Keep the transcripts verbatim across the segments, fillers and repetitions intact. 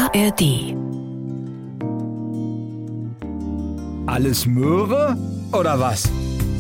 A R D. Alles Möhre oder was?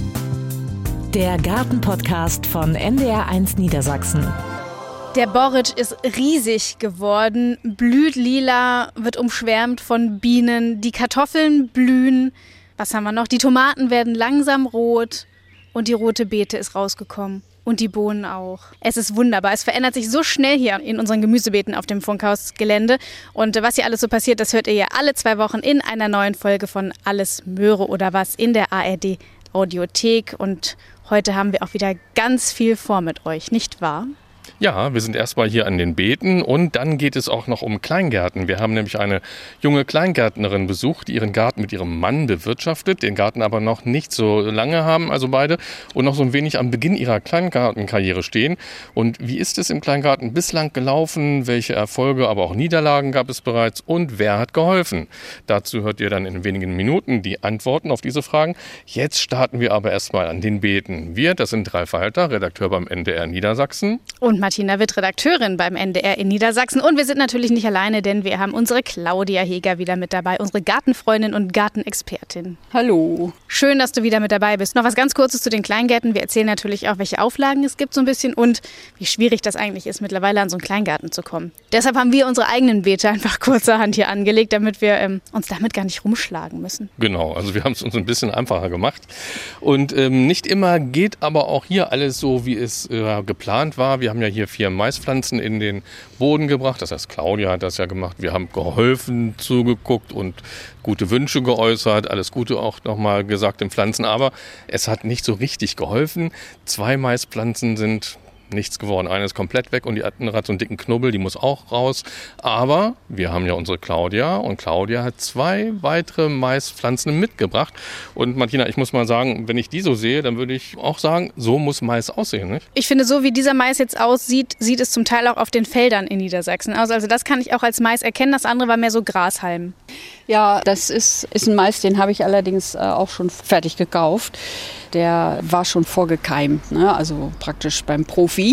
Der Gartenpodcast von N D R eins Niedersachsen. Der Borretsch ist riesig geworden, blüht lila, wird umschwärmt von Bienen, die Kartoffeln blühen. Was haben wir noch? Die Tomaten werden langsam rot und die rote Beete ist rausgekommen. Und die Bohnen auch. Es ist wunderbar. Es verändert sich so schnell hier in unseren Gemüsebeeten auf dem Funkhausgelände. Und was hier alles so passiert, das hört ihr ja alle zwei Wochen in einer neuen Folge von Alles Möhre oder was in der A R D Audiothek. Und heute haben wir auch wieder ganz viel vor mit euch, nicht wahr? Ja, wir sind erstmal hier an den Beeten und dann geht es auch noch um Kleingärten. Wir haben nämlich eine junge Kleingärtnerin besucht, die ihren Garten mit ihrem Mann bewirtschaftet, den Garten aber noch nicht so lange haben, also beide, und noch so ein wenig am Beginn ihrer Kleingartenkarriere stehen. Und wie ist es im Kleingarten bislang gelaufen? Welche Erfolge, aber auch Niederlagen gab es bereits und wer hat geholfen? Dazu hört ihr dann in wenigen Minuten die Antworten auf diese Fragen. Jetzt starten wir aber erstmal an den Beeten. Wir, das sind Ralf Halter, Redakteur beim N D R Niedersachsen. Und Martina Witt, Redakteurin beim N D R in Niedersachsen. Und wir sind natürlich nicht alleine, denn wir haben unsere Claudia Heger wieder mit dabei, unsere Gartenfreundin und Gartenexpertin. Hallo. Schön, dass du wieder mit dabei bist. Noch was ganz Kurzes zu den Kleingärten. Wir erzählen natürlich auch, welche Auflagen es gibt so ein bisschen und wie schwierig das eigentlich ist, mittlerweile an so einen Kleingarten zu kommen. Deshalb haben wir unsere eigenen Beete einfach kurzerhand hier angelegt, damit wir ähm, uns damit gar nicht rumschlagen müssen. Genau, also wir haben es uns ein bisschen einfacher gemacht. Und ähm, nicht immer geht aber auch hier alles so, wie es äh, geplant war. Wir haben ja hier vier Maispflanzen in den Boden gebracht. Das heißt, Claudia hat das ja gemacht. Wir haben geholfen, zugeguckt und gute Wünsche geäußert. Alles Gute auch nochmal gesagt den Pflanzen. Aber es hat nicht so richtig geholfen. Zwei Maispflanzen sind nichts geworden. Eine ist komplett weg und die andere hat so einen dicken Knubbel, die muss auch raus. Aber wir haben ja unsere Claudia und Claudia hat zwei weitere Maispflanzen mitgebracht. Und Martina, ich muss mal sagen, wenn ich die so sehe, dann würde ich auch sagen, so muss Mais aussehen, nicht? Ich finde, so wie dieser Mais jetzt aussieht, sieht es zum Teil auch auf den Feldern in Niedersachsen aus. Also das kann ich auch als Mais erkennen. Das andere war mehr so Grashalm. Ja, das ist, ist ein Mais, den habe ich allerdings äh, auch schon fertig gekauft. Der war schon vorgekeimt, ne? Also praktisch beim Profi.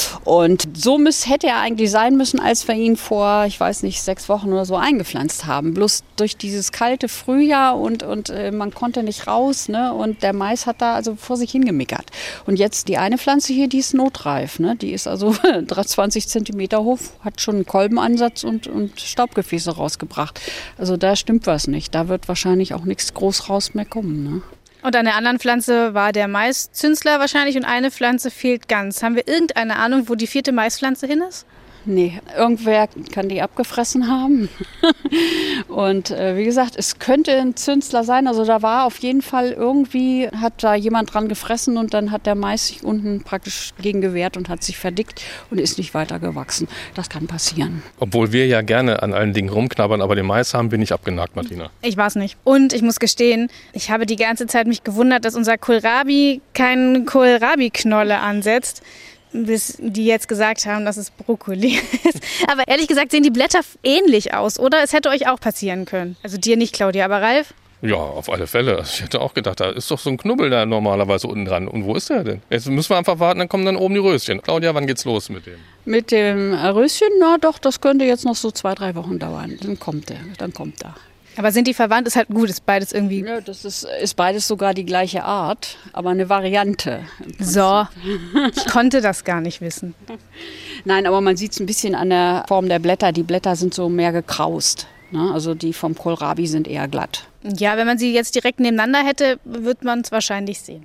Und so müß, hätte er eigentlich sein müssen, als wir ihn vor, ich weiß nicht, sechs Wochen oder so eingepflanzt haben. Bloß durch dieses kalte Frühjahr und, und äh, man konnte nicht raus, ne? Und der Mais hat da also vor sich hingemickert. Und jetzt die eine Pflanze hier, die ist notreif, ne? Die ist also zwanzig Zentimeter hoch, hat schon einen Kolbenansatz und, und Staubgefäße rausgebracht. Also da stimmt was nicht. Da wird wahrscheinlich auch nichts groß raus mehr kommen, ne? Und an der anderen Pflanze war der Maiszünsler wahrscheinlich und eine Pflanze fehlt ganz. Haben wir irgendeine Ahnung, wo die vierte Maispflanze hin ist? Nee, irgendwer kann die abgefressen haben. Und äh, wie gesagt, es könnte ein Zünsler sein. Also da war auf jeden Fall irgendwie, hat da jemand dran gefressen und dann hat der Mais sich unten praktisch gegen gewehrt und hat sich verdickt und ist nicht weiter gewachsen. Das kann passieren. Obwohl wir ja gerne an allen Dingen rumknabbern, aber den Mais haben wir nicht abgenagt, Martina. Ich war es nicht. Und ich muss gestehen, ich habe die ganze Zeit mich gewundert, dass unser Kohlrabi keinen Kohlrabi-Knolle ansetzt. Bis die jetzt gesagt haben, dass es Brokkoli ist. Aber ehrlich gesagt sehen die Blätter ähnlich aus, oder? Es hätte euch auch passieren können. Also dir nicht, Claudia, aber Ralf? Ja, auf alle Fälle. Ich hätte auch gedacht, da ist doch so ein Knubbel da normalerweise unten dran. Und wo ist der denn? Jetzt müssen wir einfach warten, dann kommen dann oben die Röschen. Claudia, wann geht's los mit dem? Mit dem Röschen? Na doch, das könnte jetzt noch so zwei, drei Wochen dauern. Dann kommt der, dann kommt er. Aber sind die verwandt? Ist halt gut, ist beides irgendwie... Ja, das ist, ist beides sogar die gleiche Art, aber eine Variante. So, ich konnte das gar nicht wissen. Nein, aber man sieht es ein bisschen an der Form der Blätter. Die Blätter sind so mehr gekraust, ne? Also die vom Kohlrabi sind eher glatt. Ja, wenn man sie jetzt direkt nebeneinander hätte, wird man es wahrscheinlich sehen.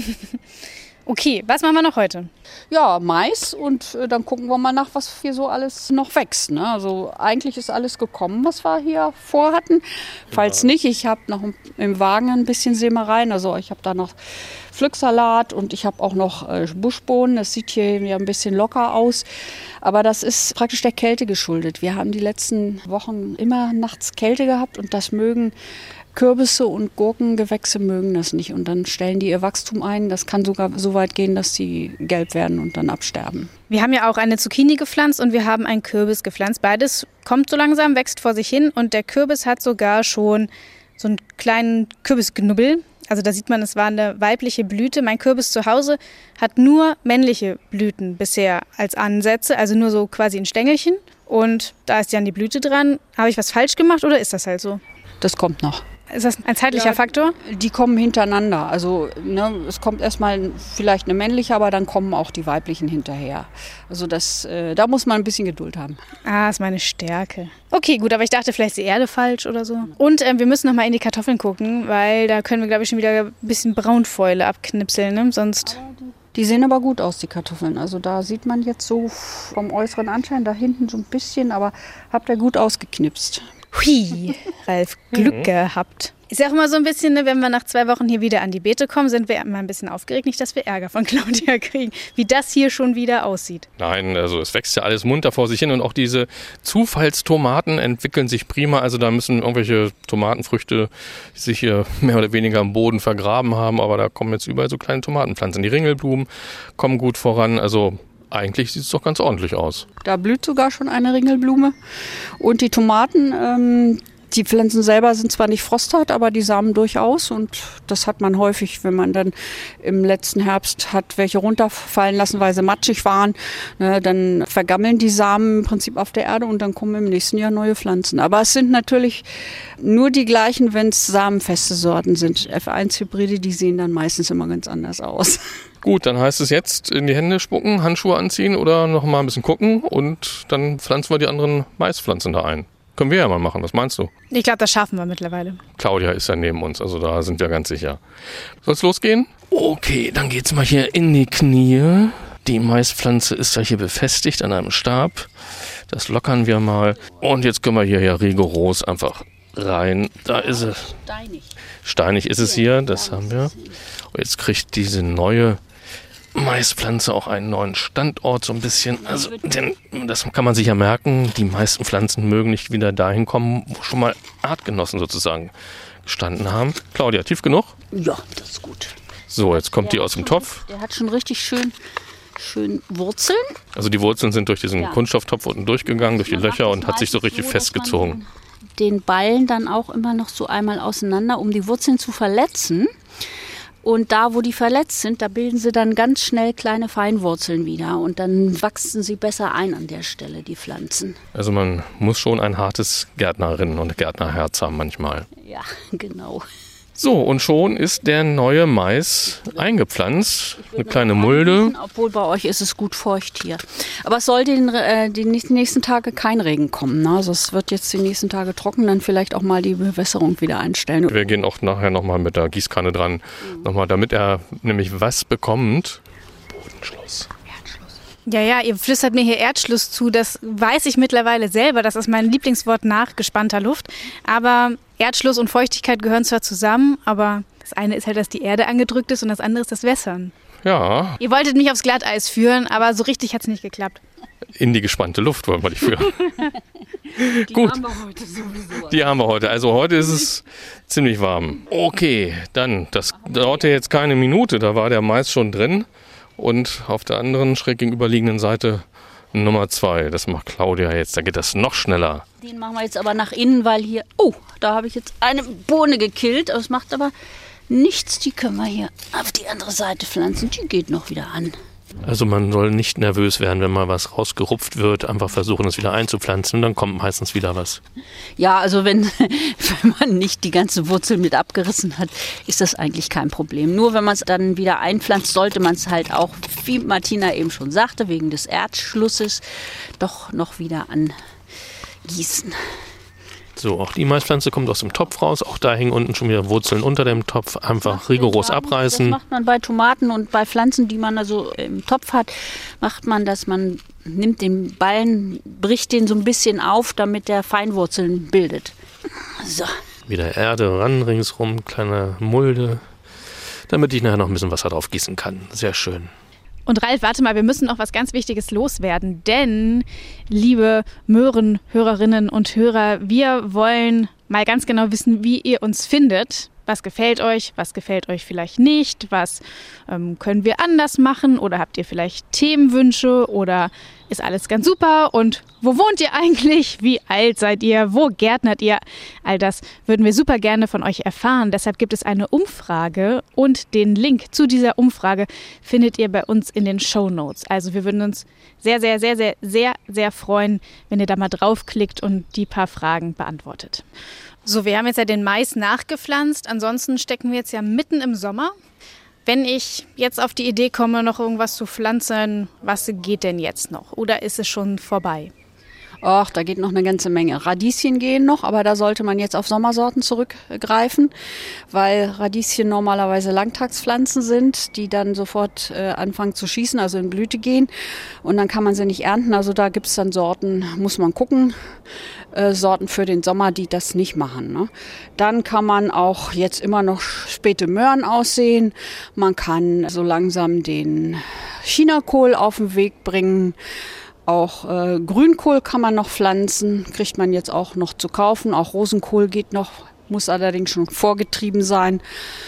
Okay, was machen wir noch heute? Ja, Mais und äh, dann gucken wir mal nach, was hier so alles noch wächst. Ne? Also eigentlich ist alles gekommen, was wir hier vorhatten. Falls nicht, ich habe noch im Wagen ein bisschen Sämereien. Also ich habe da noch Pflücksalat und ich habe auch noch äh, Buschbohnen. Das sieht hier ja ein bisschen locker aus. Aber das ist praktisch der Kälte geschuldet. Wir haben die letzten Wochen immer nachts Kälte gehabt und das mögen Kürbisse und Gurkengewächse mögen das nicht und dann stellen die ihr Wachstum ein. Das kann sogar so weit gehen, dass sie gelb werden und dann absterben. Wir haben ja auch eine Zucchini gepflanzt und wir haben einen Kürbis gepflanzt. Beides kommt so langsam, wächst vor sich hin und der Kürbis hat sogar schon so einen kleinen Kürbisknubbel. Also da sieht man, es war eine weibliche Blüte. Mein Kürbis zu Hause hat nur männliche Blüten bisher als Ansätze, also nur so quasi ein Stängelchen. Und da ist dann die Blüte dran. Habe ich was falsch gemacht oder ist das halt so? Das kommt noch. Ist das ein zeitlicher Ja, Faktor? Die kommen hintereinander. Also ne, es kommt erstmal vielleicht eine männliche, aber dann kommen auch die weiblichen hinterher. Also das, äh, da muss man ein bisschen Geduld haben. Ah, ist meine Stärke. Okay, gut, aber ich dachte, vielleicht ist die Erde falsch oder so. Und ähm, wir müssen noch mal in die Kartoffeln gucken, weil da können wir, glaube ich, schon wieder ein bisschen Braunfäule abknipseln, ne? Sonst... Die sehen aber gut aus, die Kartoffeln. Also da sieht man jetzt so vom äußeren Anschein da hinten so ein bisschen, aber habt ihr gut ausgeknipst. Hui, Ralf, Glück gehabt. Ist ja auch immer so ein bisschen, ne, wenn wir nach zwei Wochen hier wieder an die Beete kommen, sind wir immer ein bisschen aufgeregt, nicht, dass wir Ärger von Claudia kriegen, wie das hier schon wieder aussieht. Nein, also es wächst ja alles munter vor sich hin und auch diese Zufallstomaten entwickeln sich prima. Also da müssen irgendwelche Tomatenfrüchte sich hier mehr oder weniger am Boden vergraben haben, aber da kommen jetzt überall so kleine Tomatenpflanzen. Die Ringelblumen kommen gut voran, also eigentlich sieht es doch ganz ordentlich aus. Da blüht sogar schon eine Ringelblume. Und die Tomaten, ähm, die Pflanzen selber sind zwar nicht frosthart, aber die Samen durchaus. Und das hat man häufig, wenn man dann im letzten Herbst hat welche runterfallen lassen, weil sie matschig waren. Ne, dann vergammeln die Samen im Prinzip auf der Erde und dann kommen im nächsten Jahr neue Pflanzen. Aber es sind natürlich nur die gleichen, wenn es samenfeste Sorten sind. F eins Hybride, die sehen dann meistens immer ganz anders aus. Gut, dann heißt es jetzt in die Hände spucken, Handschuhe anziehen oder noch mal ein bisschen gucken und dann pflanzen wir die anderen Maispflanzen da ein. Können wir ja mal machen, was meinst du? Ich glaube, das schaffen wir mittlerweile. Claudia ist ja neben uns, also da sind wir ganz sicher. Soll's losgehen? Okay, dann geht's mal hier in die Knie. Die Maispflanze ist ja hier befestigt an einem Stab. Das lockern wir mal. Und jetzt können wir hier ja rigoros einfach rein. Da ist es. Steinig. Steinig ist es hier, das haben wir. Und jetzt kriegt diese neue Maispflanze auch einen neuen Standort so ein bisschen. Also, denn das kann man sich ja merken, die meisten Pflanzen mögen nicht wieder dahin kommen, wo schon mal Artgenossen sozusagen gestanden haben. Claudia, tief genug? Ja, das ist gut. So, jetzt kommt Der die aus dem schon, Topf. Der hat schon richtig schön, schön Wurzeln. Also die Wurzeln sind durch diesen Ja. Kunststofftopf unten durchgegangen, durch die Man macht Löcher das und hat sich so meistens richtig so, festgezogen. dass man Den, den Ballen dann auch immer noch so einmal auseinander, um die Wurzeln zu verletzen. Und da, wo die verletzt sind, da bilden sie dann ganz schnell kleine Feinwurzeln wieder. Und dann wachsen sie besser ein an der Stelle, die Pflanzen. Also man muss schon ein hartes Gärtnerinnen- und Gärtnerherz haben manchmal. Ja, genau. So, und schon ist der neue Mais eingepflanzt. Eine kleine Mulde. Obwohl bei euch ist es gut feucht hier. Aber es soll den, äh, die nächsten Tage kein Regen kommen. Ne? Also es wird jetzt die nächsten Tage trocken, dann vielleicht auch mal die Bewässerung wieder einstellen. Wir gehen auch nachher nochmal mit der Gießkanne dran. Mhm. Nochmal, damit er nämlich was bekommt. Bodenschluss. Ja, ja, ihr flüstert mir hier Erdschluss zu. Das weiß ich mittlerweile selber. Das ist mein Lieblingswort nach gespannter Luft. Aber Erdschluss und Feuchtigkeit gehören zwar zusammen, aber das eine ist halt, dass die Erde angedrückt ist und das andere ist das Wässern. Ja. Ihr wolltet mich aufs Glatteis führen, aber so richtig hat es nicht geklappt. In die gespannte Luft wollen wir dich führen. Die Gut. haben wir heute sowieso. Die haben wir heute. Also heute ist es ziemlich warm. Okay, dann, das dauerte jetzt keine Minute. Da war der Mais schon drin. Und auf der anderen schräg gegenüberliegenden Seite Nummer zwei. Das macht Claudia jetzt. Da geht das noch schneller. Den machen wir jetzt aber nach innen, weil hier... Oh, da habe ich jetzt eine Bohne gekillt. Das macht aber nichts. Die können wir hier auf die andere Seite pflanzen. Die geht noch wieder an. Also man soll nicht nervös werden, wenn mal was rausgerupft wird. Einfach versuchen, es wieder einzupflanzen. Und dann kommt meistens wieder was. Ja, also wenn, wenn man nicht die ganze Wurzel mit abgerissen hat, ist das eigentlich kein Problem. Nur wenn man es dann wieder einpflanzt, sollte man es halt auch, wie Martina eben schon sagte, wegen des Erdschlusses doch noch wieder angießen. So, auch die Maispflanze kommt aus dem Topf raus. Auch da hängen unten schon wieder Wurzeln unter dem Topf. Einfach rigoros abreißen. Das macht man bei Tomaten und bei Pflanzen, die man also im Topf hat, macht man, dass man nimmt den Ballen, bricht den so ein bisschen auf, damit der Feinwurzeln bildet. So. Wieder Erde ran ringsrum, kleine Mulde, damit ich nachher noch ein bisschen Wasser drauf gießen kann. Sehr schön. Und Ralf, warte mal, wir müssen noch was ganz Wichtiges loswerden, denn, liebe Möhrenhörerinnen und Hörer, wir wollen mal ganz genau wissen, wie ihr uns findet. Was gefällt euch, was gefällt euch vielleicht nicht, was ähm, können wir anders machen oder habt ihr vielleicht Themenwünsche oder ist alles ganz super und wo wohnt ihr eigentlich, wie alt seid ihr, wo gärtnert ihr? All das würden wir super gerne von euch erfahren. Deshalb gibt es eine Umfrage und den Link zu dieser Umfrage findet ihr bei uns in den Shownotes. Also wir würden uns sehr, sehr, sehr, sehr, sehr, sehr freuen, wenn ihr da mal draufklickt und die paar Fragen beantwortet. So, wir haben jetzt ja den Mais nachgepflanzt. Ansonsten stecken wir jetzt ja mitten im Sommer. Wenn ich jetzt auf die Idee komme, noch irgendwas zu pflanzen, was geht denn jetzt noch? Oder ist es schon vorbei? Ach, da geht noch eine ganze Menge. Radieschen gehen noch, aber da sollte man jetzt auf Sommersorten zurückgreifen, weil Radieschen normalerweise Langtagspflanzen sind, die dann sofort äh, anfangen zu schießen, also in Blüte gehen. Und dann kann man sie nicht ernten. Also da gibt es dann Sorten, muss man gucken, äh, Sorten für den Sommer, die das nicht machen. Ne? Dann kann man auch jetzt immer noch späte Möhren aussehen. Man kann so langsam den Chinakohl auf den Weg bringen. Auch äh, Grünkohl kann man noch pflanzen, kriegt man jetzt auch noch zu kaufen. Auch Rosenkohl geht noch, muss allerdings schon vorgetrieben sein.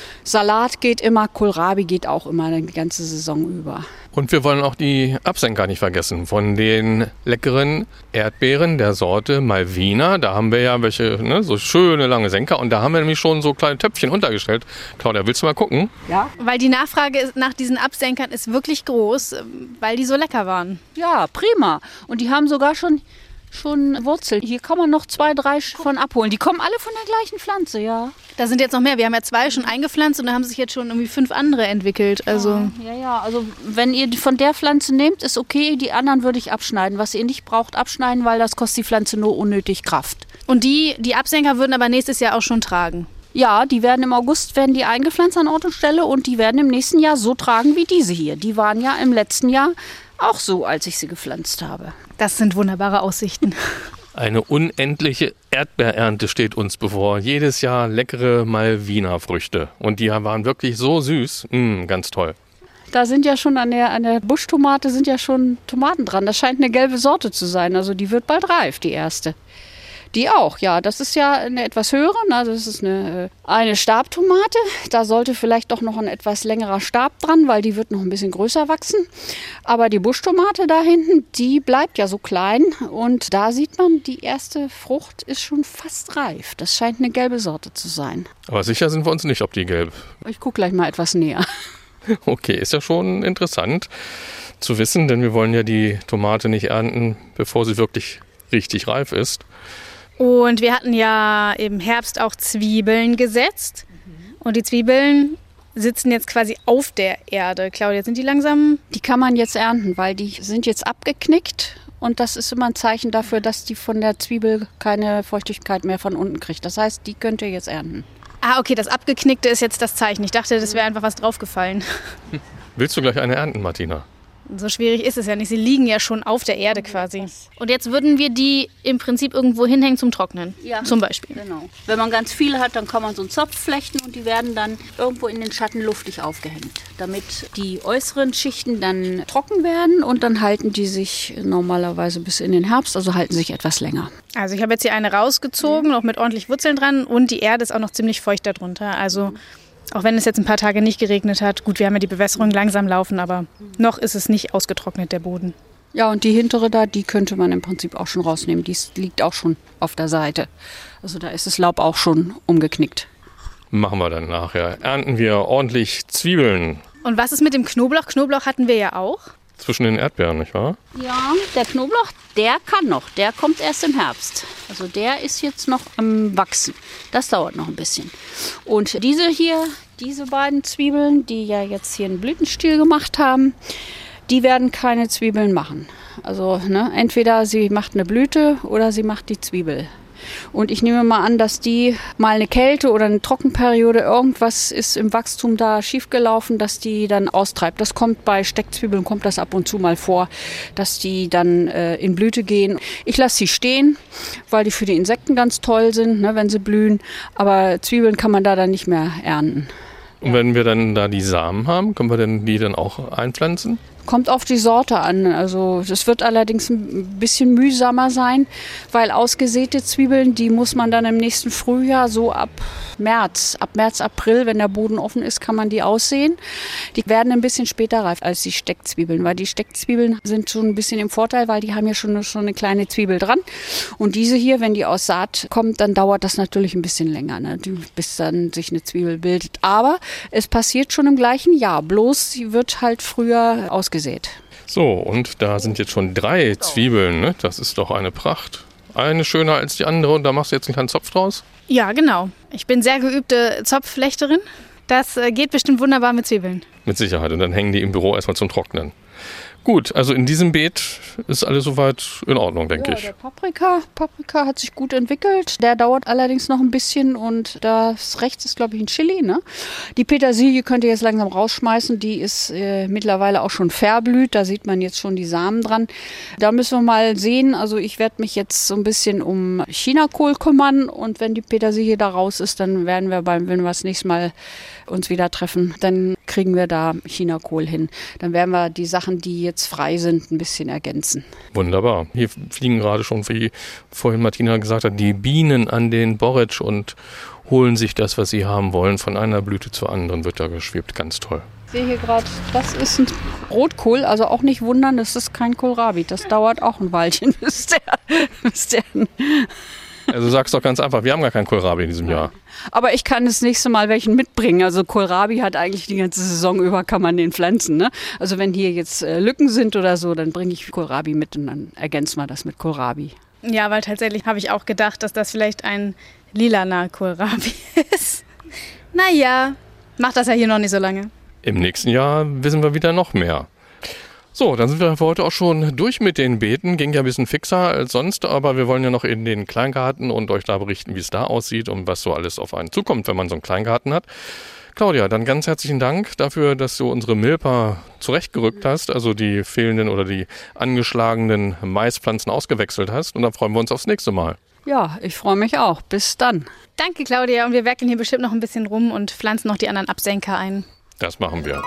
Salat geht immer, Kohlrabi geht auch immer die ganze Saison über. Und wir wollen auch die Absenker nicht vergessen. Von den leckeren Erdbeeren der Sorte Malvina. Da haben wir ja welche, ne, so schöne lange Senker. Und da haben wir nämlich schon so kleine Töpfchen untergestellt. Claudia, willst du mal gucken? Ja. Weil die Nachfrage nach diesen Absenkern ist wirklich groß, weil die so lecker waren. Ja, prima. Und die haben sogar schon, schon Wurzeln. Hier kann man noch zwei, drei von abholen. Die kommen alle von der gleichen Pflanze, ja. Da sind jetzt noch mehr. Wir haben ja zwei schon eingepflanzt und da haben sich jetzt schon irgendwie fünf andere entwickelt. Also Ja, ja, also wenn ihr von der Pflanze nehmt, ist okay. Die anderen würde ich abschneiden. Was ihr nicht braucht, abschneiden, weil das kostet die Pflanze nur unnötig Kraft. Und die, die Absenker würden aber nächstes Jahr auch schon tragen. Ja, die werden im August werden die eingepflanzt an Ort und Stelle und die werden im nächsten Jahr so tragen wie diese hier. Die waren ja im letzten Jahr auch so, als ich sie gepflanzt habe. Das sind wunderbare Aussichten. Eine unendliche Erdbeerernte steht uns bevor. Jedes Jahr leckere Malvina-Früchte. Und die waren wirklich so süß. Mm, ganz toll. Da sind ja schon an der, an der Buschtomate sind ja schon Tomaten dran. Das scheint eine gelbe Sorte zu sein. Also die wird bald reif, die erste. Die auch, ja. Das ist ja eine etwas höhere. Also das ist eine, eine Stabtomate. Da sollte vielleicht doch noch ein etwas längerer Stab dran, weil die wird noch ein bisschen größer wachsen. Aber die Buschtomate da hinten, die bleibt ja so klein. Und da sieht man, die erste Frucht ist schon fast reif. Das scheint eine gelbe Sorte zu sein. Aber sicher sind wir uns nicht, ob die gelb. Ich gucke gleich mal etwas näher. Okay, ist ja schon interessant zu wissen, denn wir wollen ja die Tomate nicht ernten, bevor sie wirklich richtig reif ist. Und wir hatten ja im Herbst auch Zwiebeln gesetzt. Und die Zwiebeln sitzen jetzt quasi auf der Erde. Claudia, sind die langsam? Die kann man jetzt ernten, weil die sind jetzt abgeknickt. Und das ist immer ein Zeichen dafür, dass die von der Zwiebel keine Feuchtigkeit mehr von unten kriegt. Das heißt, die könnt ihr jetzt ernten. Ah, okay, das Abgeknickte ist jetzt das Zeichen. Ich dachte, das wäre einfach was draufgefallen. Willst du gleich eine ernten, Martina? So schwierig ist es ja nicht. Sie liegen ja schon auf der Erde quasi. Und jetzt würden wir die im Prinzip irgendwo hinhängen zum Trocknen. Ja, zum Beispiel. Genau. Wenn man ganz viele hat, dann kann man so einen Zopf flechten und die werden dann irgendwo in den Schatten luftig aufgehängt, damit die äußeren Schichten dann trocken werden und dann halten die sich normalerweise bis in den Herbst, also halten sich etwas länger. Also ich habe jetzt hier eine rausgezogen, noch mit ordentlich Wurzeln dran und die Erde ist auch noch ziemlich feucht darunter. Also auch wenn es jetzt ein paar Tage nicht geregnet hat. Gut, wir haben ja die Bewässerung langsam laufen, aber noch ist es nicht ausgetrocknet, der Boden. Ja, und die hintere da, die könnte man im Prinzip auch schon rausnehmen. Die liegt auch schon auf der Seite. Also da ist das Laub auch schon umgeknickt. Machen wir dann nachher. Ernten wir ordentlich Zwiebeln. Und was ist mit dem Knoblauch? Knoblauch hatten wir ja auch. Zwischen den Erdbeeren, nicht wahr? Ja, der Knoblauch, der kann noch. Der kommt erst im Herbst. Also der ist jetzt noch am Wachsen. Das dauert noch ein bisschen. Und diese hier, diese beiden Zwiebeln, die ja jetzt hier einen Blütenstiel gemacht haben, die werden keine Zwiebeln machen. Also ne, entweder sie macht eine Blüte oder sie macht die Zwiebel. Und ich nehme mal an, dass die mal eine Kälte oder eine Trockenperiode, irgendwas ist im Wachstum da schiefgelaufen, dass die dann austreibt. Das kommt bei Steckzwiebeln, kommt das ab und zu mal vor, dass die dann äh, in Blüte gehen. Ich lasse sie stehen, weil die für die Insekten ganz toll sind, ne, wenn sie blühen. Aber Zwiebeln kann man da dann nicht mehr ernten. Und wenn wir dann da die Samen haben, können wir denn die dann auch einpflanzen? Kommt auf die Sorte an. Also das wird allerdings ein bisschen mühsamer sein, weil ausgesäte Zwiebeln, die muss man dann im nächsten Frühjahr so ab März, ab März, April, wenn der Boden offen ist, kann man die aussehen. Die werden ein bisschen später reif als die Steckzwiebeln, weil die Steckzwiebeln sind schon ein bisschen im Vorteil, weil die haben ja schon, schon eine kleine Zwiebel dran. Und diese hier, wenn die aus Saat kommt, dann dauert das natürlich ein bisschen länger, ne, bis dann sich eine Zwiebel bildet. Aber es passiert schon im gleichen Jahr, bloß sie wird halt früher ausgesät. So, und da sind jetzt schon drei Zwiebeln, ne? Das ist doch eine Pracht. Eine schöner als die andere und da machst du jetzt einen kleinen Zopf draus? Ja, genau. Ich bin sehr geübte Zopfflechterin. Das äh, geht bestimmt wunderbar mit Zwiebeln. Mit Sicherheit. Und dann hängen die im Büro erstmal zum Trocknen. Gut, also in diesem Beet ist alles soweit in Ordnung, denke ja, ich. Der Paprika, Paprika hat sich gut entwickelt. Der dauert allerdings noch ein bisschen und das rechts ist, glaube ich, ein Chili. Ne? Die Petersilie könnt ihr jetzt langsam rausschmeißen. Die ist äh, mittlerweile auch schon verblüht. Da sieht man jetzt schon die Samen dran. Da müssen wir mal sehen. Also ich werde mich jetzt so ein bisschen um Chinakohl kümmern und wenn die Petersilie da raus ist, dann werden wir, beim, wenn wir das nächste Mal uns wieder treffen, dann kriegen wir da Chinakohl hin. Dann werden wir die Sachen, die jetzt frei sind, ein bisschen ergänzen. Wunderbar. Hier fliegen gerade schon, wie vorhin Martina gesagt hat, die Bienen an den Borretsch und holen sich das, was sie haben wollen. Von einer Blüte zur anderen wird da geschwebt. Ganz toll. Ich sehe hier gerade, das ist ein Rotkohl, also auch nicht wundern, das ist kein Kohlrabi. Das dauert auch ein Weilchen, bis der... Bis der Also sag's doch ganz einfach, wir haben gar keinen Kohlrabi in diesem Jahr. Aber ich kann das nächste Mal welchen mitbringen. Also Kohlrabi hat eigentlich die ganze Saison über, kann man den pflanzen. Ne? Also wenn hier jetzt äh, Lücken sind oder so, dann bringe ich Kohlrabi mit und dann ergänzen wir das mit Kohlrabi. Ja, weil tatsächlich habe ich auch gedacht, dass das vielleicht ein lilaner Kohlrabi ist. Naja, macht das ja hier noch nicht so lange. Im nächsten Jahr wissen wir wieder noch mehr. So, dann sind wir für heute auch schon durch mit den Beeten. Ging ja ein bisschen fixer als sonst, aber wir wollen ja noch in den Kleingarten und euch da berichten, wie es da aussieht und was so alles auf einen zukommt, wenn man so einen Kleingarten hat. Claudia, dann ganz herzlichen Dank dafür, dass du unsere Milpa zurechtgerückt hast, also die fehlenden oder die angeschlagenen Maispflanzen ausgewechselt hast. Und dann freuen wir uns aufs nächste Mal. Ja, ich freue mich auch. Bis dann. Danke, Claudia. Und wir werkeln hier bestimmt noch ein bisschen rum und pflanzen noch die anderen Absenker ein. Das machen wir.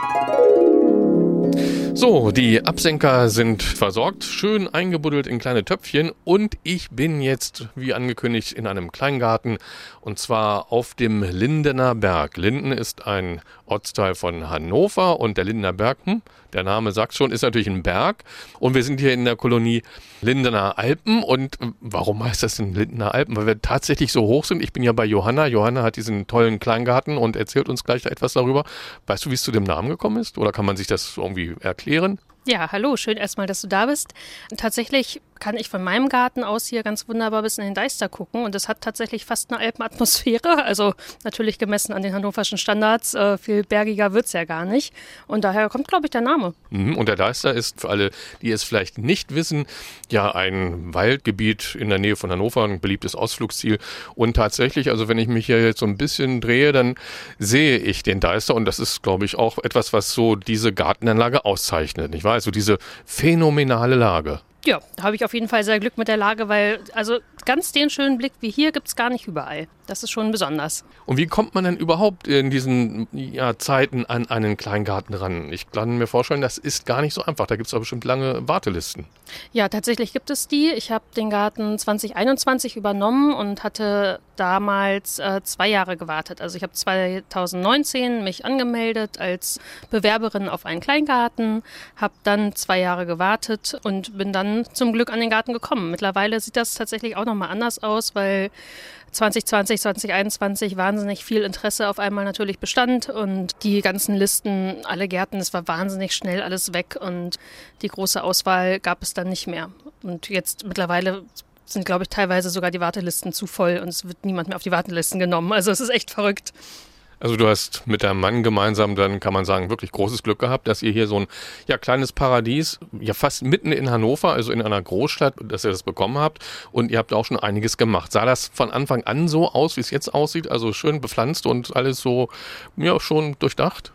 So, die Absenker sind versorgt, schön eingebuddelt in kleine Töpfchen und ich bin jetzt, wie angekündigt, in einem Kleingarten und zwar auf dem Lindener Berg. Linden ist ein Ortsteil von Hannover und der Lindener Berg, hm, der Name sagt schon, ist natürlich ein Berg und wir sind hier in der Kolonie Lindener Alpen und warum heißt das denn Lindener Alpen? Weil wir tatsächlich so hoch sind. Ich bin ja bei Johanna. Johanna hat diesen tollen Kleingarten und erzählt uns gleich etwas darüber. Weißt du, wie es zu dem Namen gekommen ist oder kann man sich das irgendwie erklären? Ja, hallo, schön erstmal, dass du da bist. Tatsächlich kann ich von meinem Garten aus hier ganz wunderbar bis in den Deister gucken und es hat tatsächlich fast eine Alpenatmosphäre, also natürlich gemessen an den hannoverschen Standards, äh, viel bergiger wird's ja gar nicht und daher kommt, glaube ich, der Name. Und der Deister ist, für alle, die es vielleicht nicht wissen, ja ein Waldgebiet in der Nähe von Hannover, ein beliebtes Ausflugsziel und tatsächlich, also wenn ich mich hier jetzt so ein bisschen drehe, dann sehe ich den Deister und das ist, glaube ich, auch etwas, was so diese Gartenanlage auszeichnet, nicht wahr? Also diese phänomenale Lage. Ja, da habe ich auf jeden Fall sehr Glück mit der Lage, weil also ganz den schönen Blick wie hier gibt es gar nicht überall. Das ist schon besonders. Und wie kommt man denn überhaupt in diesen ja, Zeiten an einen Kleingarten ran? Ich kann mir vorstellen, das ist gar nicht so einfach. Da gibt es aber bestimmt lange Wartelisten. Ja, tatsächlich gibt es die. Ich habe den Garten zwanzig einundzwanzig übernommen und hatte damals äh, zwei Jahre gewartet. Also ich habe zwanzig neunzehn mich angemeldet als Bewerberin auf einen Kleingarten, habe dann zwei Jahre gewartet und bin dann zum Glück an den Garten gekommen. Mittlerweile sieht das tatsächlich auch nochmal anders aus, weil zwanzig zwanzig, zwanzig einundzwanzig wahnsinnig viel Interesse auf einmal natürlich bestand und die ganzen Listen, alle Gärten, es war wahnsinnig schnell alles weg und die große Auswahl gab es dann nicht mehr. Und jetzt mittlerweile sind, glaube ich, teilweise sogar die Wartelisten zu voll und es wird niemand mehr auf die Wartelisten genommen. Also es ist echt verrückt. Also du hast mit deinem Mann gemeinsam, dann kann man sagen, wirklich großes Glück gehabt, dass ihr hier so ein ja kleines Paradies, ja fast mitten in Hannover, also in einer Großstadt, dass ihr das bekommen habt und ihr habt auch schon einiges gemacht. Sah das von Anfang an so aus, wie es jetzt aussieht, also schön bepflanzt und alles so, ja, schon durchdacht?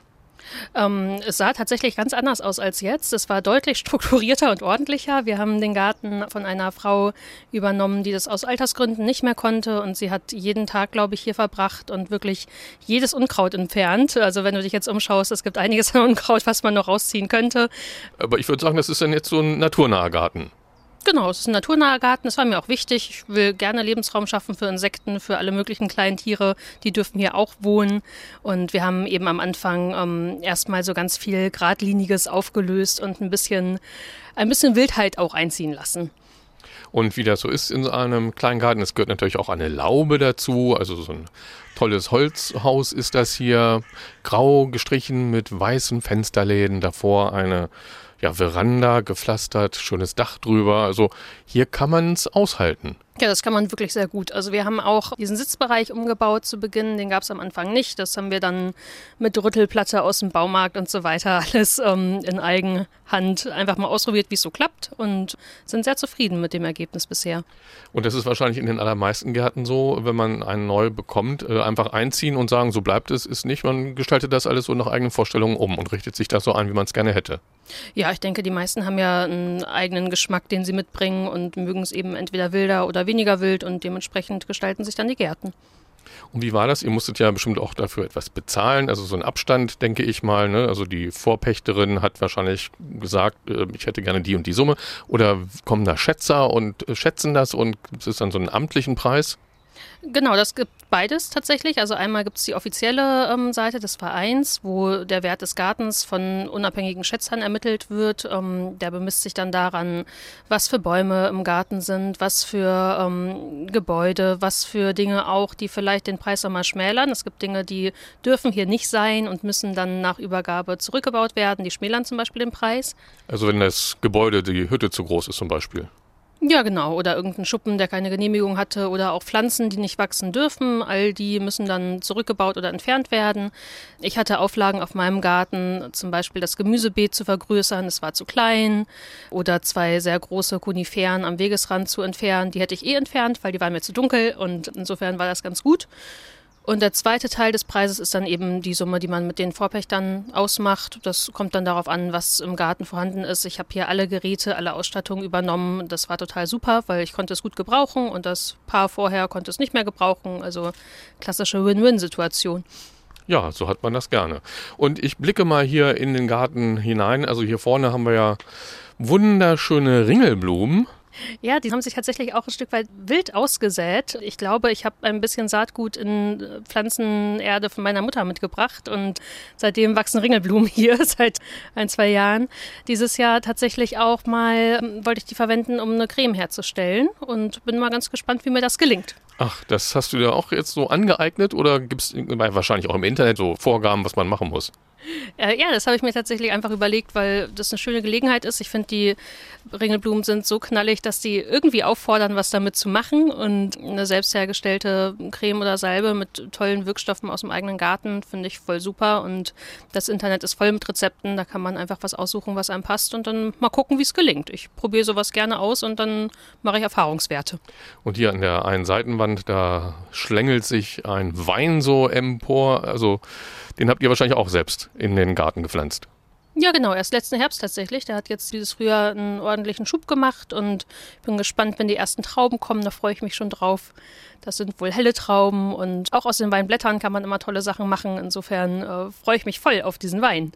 Ähm, es sah tatsächlich ganz anders aus als jetzt. Es war deutlich strukturierter und ordentlicher. Wir haben den Garten von einer Frau übernommen, die das aus Altersgründen nicht mehr konnte. Und sie hat jeden Tag, glaube ich, hier verbracht und wirklich jedes Unkraut entfernt. Also wenn du dich jetzt umschaust, es gibt einiges an Unkraut, was man noch rausziehen könnte. Aber ich würde sagen, das ist dann jetzt so ein naturnaher Garten. Genau, es ist ein naturnaher Garten, das war mir auch wichtig. Ich will gerne Lebensraum schaffen für Insekten, für alle möglichen kleinen Tiere, die dürfen hier auch wohnen. Und wir haben eben am Anfang ähm, erstmal so ganz viel Geradliniges aufgelöst und ein bisschen, ein bisschen Wildheit auch einziehen lassen. Und wie das so ist in einem kleinen Garten, es gehört natürlich auch eine Laube dazu, also so ein tolles Holzhaus ist das hier, grau gestrichen mit weißen Fensterläden, davor eine ja, Veranda gepflastert, schönes Dach drüber, also hier kann man es aushalten. Ja, das kann man wirklich sehr gut. Also wir haben auch diesen Sitzbereich umgebaut zu Beginn, den gab es am Anfang nicht. Das haben wir dann mit Rüttelplatte aus dem Baumarkt und so weiter alles ähm, in Eigenhand einfach mal ausprobiert, wie es so klappt und sind sehr zufrieden mit dem Ergebnis bisher. Und das ist wahrscheinlich in den allermeisten Gärten so, wenn man einen neu bekommt, äh, einfach einziehen und sagen, so bleibt es, ist nicht. Man gestaltet das alles so nach eigenen Vorstellungen um und richtet sich das so ein, wie man es gerne hätte. Ja, ich denke, die meisten haben ja einen eigenen Geschmack, den sie mitbringen und mögen es eben entweder wilder oder weniger wild und dementsprechend gestalten sich dann die Gärten. Und wie war das? Ihr musstet ja bestimmt auch dafür etwas bezahlen, also so einen Abstand, denke ich mal, ne? Also die Vorpächterin hat wahrscheinlich gesagt, äh, ich hätte gerne die und die Summe. Oder kommen da Schätzer und äh, schätzen das und es ist dann so einen amtlichen Preis? Genau, das gibt beides tatsächlich. Also einmal gibt es die offizielle ähm, Seite des Vereins, wo der Wert des Gartens von unabhängigen Schätzern ermittelt wird. Ähm, der bemisst sich dann daran, was für Bäume im Garten sind, was für ähm, Gebäude, was für Dinge auch, die vielleicht den Preis nochmal schmälern. Es gibt Dinge, die dürfen hier nicht sein und müssen dann nach Übergabe zurückgebaut werden. Die schmälern zum Beispiel den Preis. Also wenn das Gebäude, die Hütte zu groß ist zum Beispiel. Ja, genau. Oder irgendein Schuppen, der keine Genehmigung hatte oder auch Pflanzen, die nicht wachsen dürfen. All die müssen dann zurückgebaut oder entfernt werden. Ich hatte Auflagen auf meinem Garten, zum Beispiel das Gemüsebeet zu vergrößern. Es war zu klein. Oder zwei sehr große Koniferen am Wegesrand zu entfernen. Die hätte ich eh entfernt, weil die waren mir zu dunkel. Und insofern war das ganz gut. Und der zweite Teil des Preises ist dann eben die Summe, die man mit den Vorpächtern ausmacht. Das kommt dann darauf an, was im Garten vorhanden ist. Ich habe hier alle Geräte, alle Ausstattung übernommen. Das war total super, weil ich konnte es gut gebrauchen und das Paar vorher konnte es nicht mehr gebrauchen. Also klassische Win-Win-Situation. Ja, so hat man das gerne. Und ich blicke mal hier in den Garten hinein. Also hier vorne haben wir ja wunderschöne Ringelblumen. Ja, die haben sich tatsächlich auch ein Stück weit wild ausgesät. Ich glaube, ich habe ein bisschen Saatgut in Pflanzenerde von meiner Mutter mitgebracht und seitdem wachsen Ringelblumen hier seit ein, zwei Jahren. Dieses Jahr tatsächlich auch mal wollte ich die verwenden, um eine Creme herzustellen und bin mal ganz gespannt, wie mir das gelingt. Ach, das hast du dir auch jetzt so angeeignet oder gibt es wahrscheinlich auch im Internet so Vorgaben, was man machen muss? Äh, ja, das habe ich mir tatsächlich einfach überlegt, weil das eine schöne Gelegenheit ist. Ich finde, die Ringelblumen sind so knallig, dass die irgendwie auffordern, was damit zu machen. Und eine selbst hergestellte Creme oder Salbe mit tollen Wirkstoffen aus dem eigenen Garten finde ich voll super. Und das Internet ist voll mit Rezepten. Da kann man einfach was aussuchen, was einem passt und dann mal gucken, wie es gelingt. Ich probiere sowas gerne aus und dann mache ich Erfahrungswerte. Und hier an der einen Seitenwand, da schlängelt sich ein Wein so empor. Also den habt ihr wahrscheinlich auch selbst in den Garten gepflanzt. Ja, genau, erst letzten Herbst tatsächlich. Der hat jetzt dieses Frühjahr einen ordentlichen Schub gemacht und ich bin gespannt, wenn die ersten Trauben kommen, da freue ich mich schon drauf. Das sind wohl helle Trauben und auch aus den Weinblättern kann man immer tolle Sachen machen. Insofern äh, freue ich mich voll auf diesen Wein.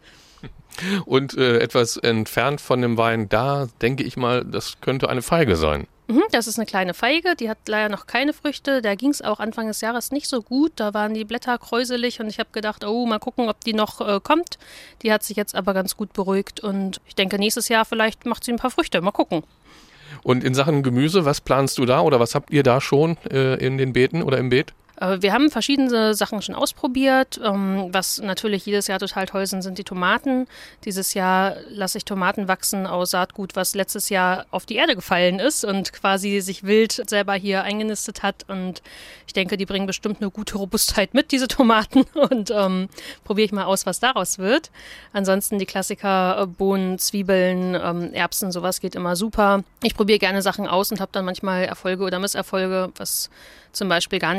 Und äh, etwas entfernt von dem Wein, da denke ich mal, das könnte eine Feige sein. Das ist eine kleine Feige, die hat leider noch keine Früchte. Da ging es auch Anfang des Jahres nicht so gut. Da waren die Blätter kräuselig und ich habe gedacht, oh, mal gucken, ob die noch äh, kommt. Die hat sich jetzt aber ganz gut beruhigt und ich denke, nächstes Jahr vielleicht macht sie ein paar Früchte. Mal gucken. Und in Sachen Gemüse, was planst du da oder was habt ihr da schon äh, in den Beeten oder im Beet? Wir haben verschiedene Sachen schon ausprobiert. Was natürlich jedes Jahr total toll sind, sind die Tomaten. Dieses Jahr lasse ich Tomaten wachsen aus Saatgut, was letztes Jahr auf die Erde gefallen ist und quasi sich wild selber hier eingenistet hat. Und ich denke, die bringen bestimmt eine gute Robustheit mit, diese Tomaten. Und ähm, probiere ich mal aus, was daraus wird. Ansonsten die Klassiker Bohnen, Zwiebeln, ähm, Erbsen, sowas geht immer super. Ich probiere gerne Sachen aus und habe dann manchmal Erfolge oder Misserfolge, was zum Beispiel gar nicht geklappt hat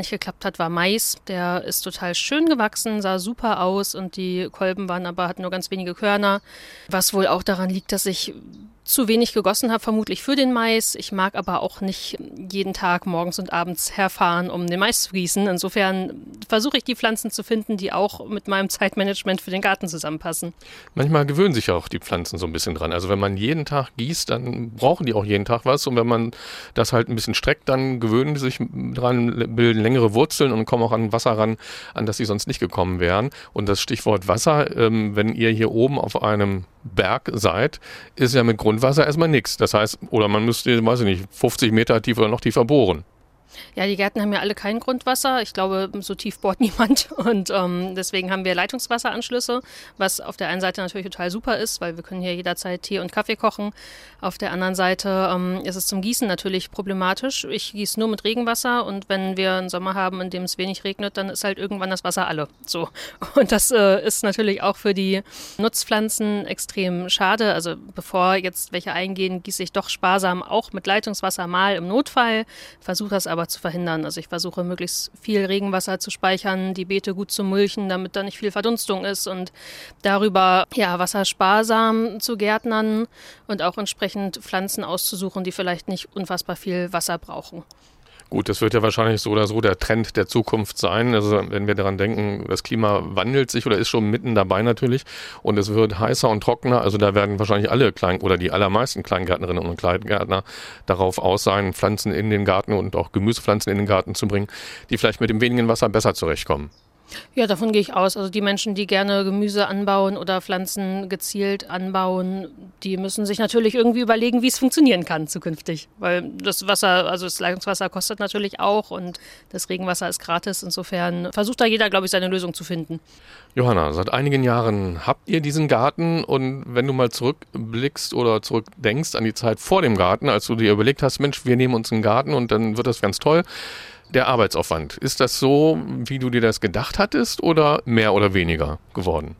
hat, war Mais. Der ist total schön gewachsen, sah super aus und die Kolben waren aber, hatten nur ganz wenige Körner. Was wohl auch daran liegt, dass ich zu wenig gegossen habe, vermutlich für den Mais. Ich mag aber auch nicht jeden Tag morgens und abends herfahren, um den Mais zu gießen. Insofern versuche ich die Pflanzen zu finden, die auch mit meinem Zeitmanagement für den Garten zusammenpassen. Manchmal gewöhnen sich auch die Pflanzen so ein bisschen dran. Also wenn man jeden Tag gießt, dann brauchen die auch jeden Tag was. Und wenn man das halt ein bisschen streckt, dann gewöhnen die sich dran, bilden längere Wurzeln und kommen auch an Wasser ran, an das sie sonst nicht gekommen wären. Und das Stichwort Wasser, ähm, wenn ihr hier oben auf einem Berg seid, ist ja mit Grundwasser erstmal nichts. Das heißt, oder man müsste, weiß ich nicht, fünfzig Meter tief oder noch tiefer bohren. Ja, die Gärten haben ja alle kein Grundwasser. Ich glaube, so tief bohrt niemand. Und ähm, deswegen haben wir Leitungswasseranschlüsse, was auf der einen Seite natürlich total super ist, weil wir können hier jederzeit Tee und Kaffee kochen. Auf der anderen Seite ähm, ist es zum Gießen natürlich problematisch. Ich gieße nur mit Regenwasser und wenn wir einen Sommer haben, in dem es wenig regnet, dann ist halt irgendwann das Wasser alle. So. Und das äh, ist natürlich auch für die Nutzpflanzen extrem schade. Also bevor jetzt welche eingehen, gieße ich doch sparsam auch mit Leitungswasser mal im Notfall. Versuche das aber zu verhindern. Also ich versuche möglichst viel Regenwasser zu speichern, die Beete gut zu mulchen, damit da nicht viel Verdunstung ist und darüber ja wassersparsam zu gärtnern und auch entsprechend Pflanzen auszusuchen, die vielleicht nicht unfassbar viel Wasser brauchen. Gut, das wird ja wahrscheinlich so oder so der Trend der Zukunft sein. Also wenn wir daran denken, das Klima wandelt sich oder ist schon mitten dabei natürlich und es wird heißer und trockener. Also da werden wahrscheinlich alle Klein- oder die allermeisten Kleingärtnerinnen und Kleingärtner darauf aus sein, Pflanzen in den Garten und auch Gemüsepflanzen in den Garten zu bringen, die vielleicht mit dem wenigen Wasser besser zurechtkommen. Ja, davon gehe ich aus. Also die Menschen, die gerne Gemüse anbauen oder Pflanzen gezielt anbauen, die müssen sich natürlich irgendwie überlegen, wie es funktionieren kann zukünftig. Weil das Wasser, also das Leitungswasser kostet natürlich auch und das Regenwasser ist gratis. Insofern versucht da jeder, glaube ich, seine Lösung zu finden. Johanna, seit einigen Jahren habt ihr diesen Garten und wenn du mal zurückblickst oder zurückdenkst an die Zeit vor dem Garten, als du dir überlegt hast, Mensch, wir nehmen uns einen Garten und dann wird das ganz toll. Der Arbeitsaufwand, ist das so, wie du dir das gedacht hattest oder mehr oder weniger geworden?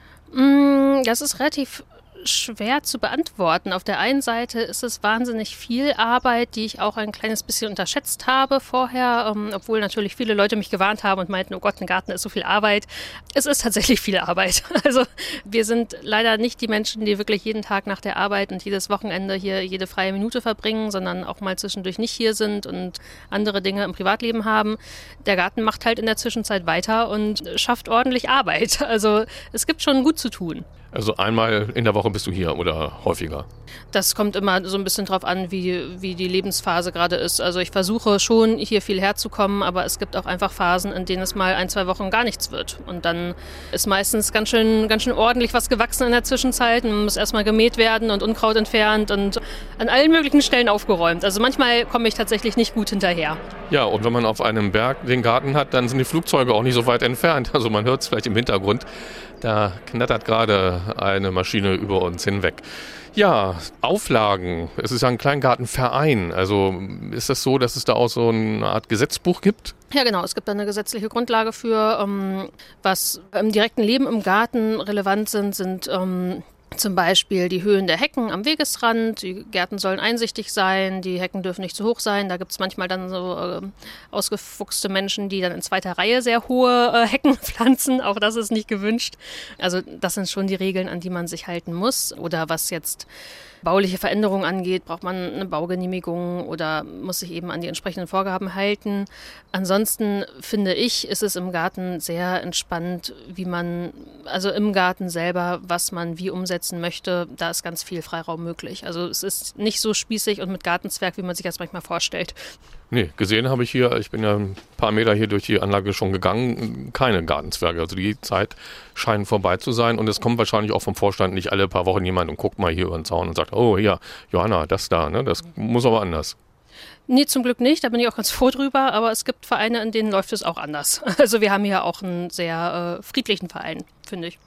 Das ist relativ schwer zu beantworten. Auf der einen Seite ist es wahnsinnig viel Arbeit, die ich auch ein kleines bisschen unterschätzt habe vorher, ähm, obwohl natürlich viele Leute mich gewarnt haben und meinten, oh Gott, ein Garten ist so viel Arbeit. Es ist tatsächlich viel Arbeit. Also wir sind leider nicht die Menschen, die wirklich jeden Tag nach der Arbeit und jedes Wochenende hier jede freie Minute verbringen, sondern auch mal zwischendurch nicht hier sind und andere Dinge im Privatleben haben. Der Garten macht halt in der Zwischenzeit weiter und schafft ordentlich Arbeit. Also es gibt schon gut zu tun. Also einmal in der Woche bist du hier oder häufiger? Das kommt immer so ein bisschen drauf an, wie, wie die Lebensphase gerade ist. Also ich versuche schon, hier viel herzukommen, aber es gibt auch einfach Phasen, in denen es mal ein, zwei Wochen gar nichts wird. Und dann ist meistens ganz schön, ganz schön ordentlich was gewachsen in der Zwischenzeit. Man muss erstmal gemäht werden und Unkraut entfernt und an allen möglichen Stellen aufgeräumt. Also manchmal komme ich tatsächlich nicht gut hinterher. Ja, und wenn man auf einem Berg den Garten hat, dann sind die Flugzeuge auch nicht so weit entfernt. Also man hört es vielleicht im Hintergrund. Da knattert gerade eine Maschine über uns hinweg. Ja, Auflagen. Es ist ja ein Kleingartenverein. Also ist das so, dass es da auch so eine Art Gesetzbuch gibt? Ja, genau. Es gibt da eine gesetzliche Grundlage für. Ähm, was im direkten Leben im Garten relevant sind, sind ähm, zum Beispiel die Höhen der Hecken am Wegesrand. Die Gärten sollen einsichtig sein, die Hecken dürfen nicht zu hoch sein. Da gibt es manchmal dann so äh, ausgefuchste Menschen, die dann in zweiter Reihe sehr hohe äh, Hecken pflanzen. Auch das ist nicht gewünscht. Also das sind schon die Regeln, an die man sich halten muss. Oder was jetzt bauliche Veränderungen angeht, braucht man eine Baugenehmigung oder muss sich eben an die entsprechenden Vorgaben halten. Ansonsten finde ich, ist es im Garten sehr entspannt, wie man, also im Garten selber, was man wie umsetzen möchte, da ist ganz viel Freiraum möglich. Also es ist nicht so spießig und mit Gartenzwerg, wie man sich das manchmal vorstellt. Nee, gesehen habe ich hier, ich bin ja ein paar Meter hier durch die Anlage schon gegangen, keine Gartenzwerge. Also die Zeit scheint vorbei zu sein und es kommt wahrscheinlich auch vom Vorstand nicht alle paar Wochen jemand und guckt mal hier über den Zaun und sagt, oh hier, Johanna, das da, ne? Das muss aber anders. Nee, zum Glück nicht, da bin ich auch ganz froh drüber, aber es gibt Vereine, in denen läuft es auch anders. Also wir haben hier auch einen sehr äh, friedlichen Verein, finde ich.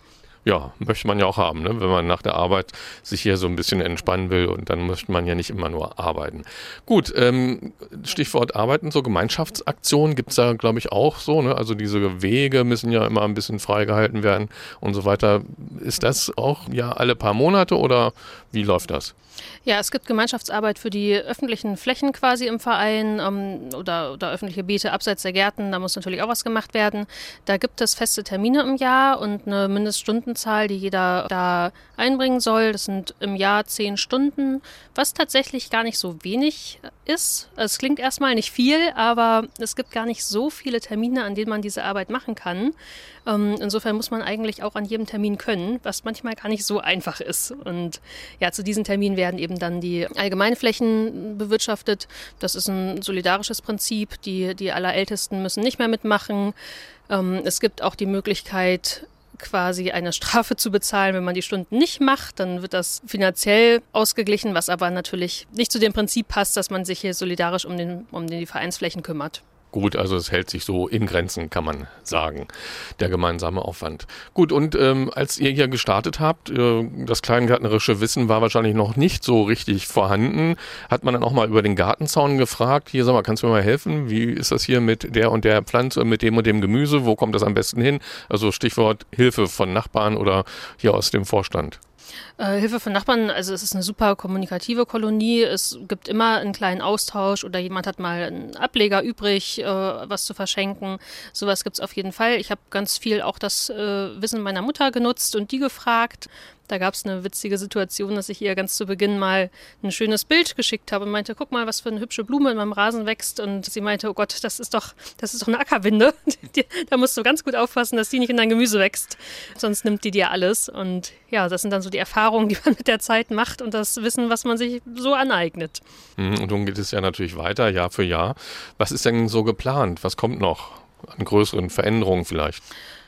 Ja, möchte man ja auch haben, ne? Wenn man nach der Arbeit sich hier so ein bisschen entspannen will und dann möchte man ja nicht immer nur arbeiten. Gut, ähm, Stichwort Arbeiten, so Gemeinschaftsaktionen gibt es da, glaube ich, auch so, ne? Also diese Wege müssen ja immer ein bisschen freigehalten werden und so weiter. Ist das auch ja alle paar Monate oder wie läuft das? Ja, es gibt Gemeinschaftsarbeit für die öffentlichen Flächen quasi im Verein ähm, oder, oder öffentliche Beete abseits der Gärten. Da muss natürlich auch was gemacht werden. Da gibt es feste Termine im Jahr und eine Mindeststundenzahl, die jeder da einbringen soll. Das sind im Jahr zehn Stunden, was tatsächlich gar nicht so wenig ist. Es klingt erstmal nicht viel, aber es gibt gar nicht so viele Termine, an denen man diese Arbeit machen kann. Ähm, insofern muss man eigentlich auch an jedem Termin können, was manchmal gar nicht so einfach ist. Und ja, zu diesen Terminen werden eben dann die Allgemeinflächen bewirtschaftet. Das ist ein solidarisches Prinzip. Die, die Allerältesten müssen nicht mehr mitmachen. Ähm, es gibt auch die Möglichkeit, quasi eine Strafe zu bezahlen, wenn man die Stunden nicht macht. Dann wird das finanziell ausgeglichen, was aber natürlich nicht zu dem Prinzip passt, dass man sich hier solidarisch um, den, um die Vereinsflächen kümmert. Gut, also es hält sich so in Grenzen, kann man sagen, der gemeinsame Aufwand. Gut, und ähm, als ihr hier gestartet habt, äh, das kleingärtnerische Wissen war wahrscheinlich noch nicht so richtig vorhanden. Hat man dann auch mal über den Gartenzaun gefragt, hier, sag mal, kannst du mir mal helfen? Wie ist das hier mit der und der Pflanze, mit dem und dem Gemüse? Wo kommt das am besten hin? Also Stichwort Hilfe von Nachbarn oder hier aus dem Vorstand. Äh, Hilfe von Nachbarn, also es ist eine super kommunikative Kolonie. Es gibt immer einen kleinen Austausch oder jemand hat mal einen Ableger übrig, äh, was zu verschenken. Sowas gibt es auf jeden Fall. Ich habe ganz viel auch das äh, Wissen meiner Mutter genutzt und die gefragt. Da gab es eine witzige Situation, dass ich ihr ganz zu Beginn mal ein schönes Bild geschickt habe und meinte, guck mal, was für eine hübsche Blume in meinem Rasen wächst. Und sie meinte, oh Gott, das ist doch, das ist doch eine Ackerwinde. Die, da musst du ganz gut aufpassen, dass die nicht in dein Gemüse wächst. Sonst nimmt die dir alles. Und ja, das sind dann so die Erfahrungen, die man mit der Zeit macht und das Wissen, was man sich so aneignet. Und nun geht es ja natürlich weiter, Jahr für Jahr. Was ist denn so geplant? Was kommt noch an größeren Veränderungen vielleicht?